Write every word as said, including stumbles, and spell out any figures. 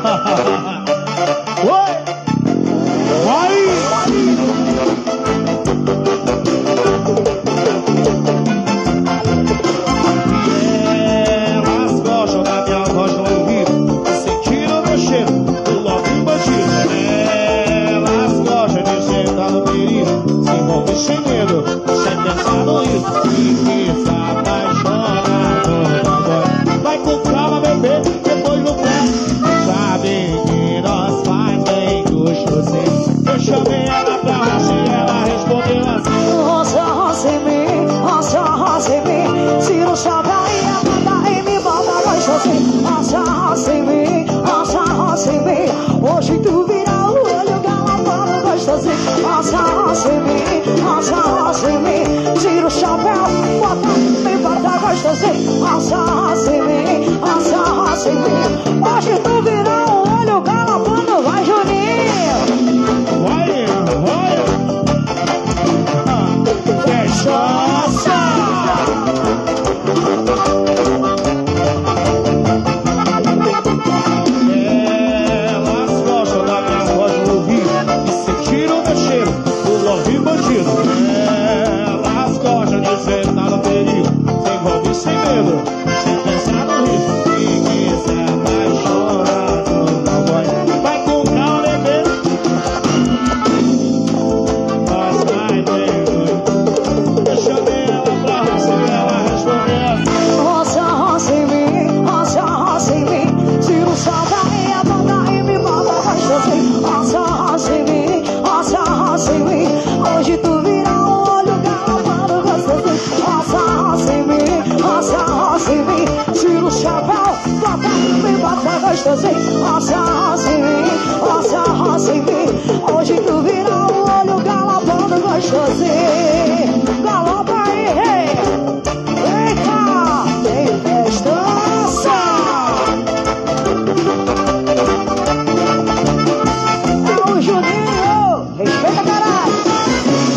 Oi! Vai! Elas gostam da minha voz no ouvido, sentiram meu cheiro, do lobo bandido. Elas gostam de sentar no perigo, se envolver sem medo, sem pensar no risco. E que se apaixona agora. Vai com calma, bebê, depois no pé. Sabe que nós faz bem gostosinho. Eu chamei ela pra roça e ela respondeu assim: roça, roça em mim, roça, roça em mim. Tira o chapéu e a banda e me bota gostosinho. Roça, roça em mim, roça, roça em mim. Hoje tu vira o olho galopando gostosinho. Roça, roça em mim, roça, roça em mim. Tira o chapéu, bota, me bota gostosinho. Roça, roça em mim, roça, roça em mim. Hoje tu vira o olho galopando, vai Juninho. vai, vai! Cachaça! Elas gostam da minha voz no ouvido e sentiram meu cheiro, do lobo bandido. Elas gostam de sentar no perigo, sem envolver sem medo, sem pensar no risco. E que se apaixona no cowboy. Vai com calma, bebê. Nós vai bem. Eu chamei ela pra roça e ela respondeu assim: Roça, roça em mim, roça, roça em mim. Tira o chapéu e a banda e me bota gostosinho. Roça, roça em mim, roça, roça em mim. Hoje tu vira o olho galopando gostosinho. Roça, roça em mim, roça, roça em mim. Tira o chapéu, bota, me bota gostosinho. Roça, roça em mim, roça,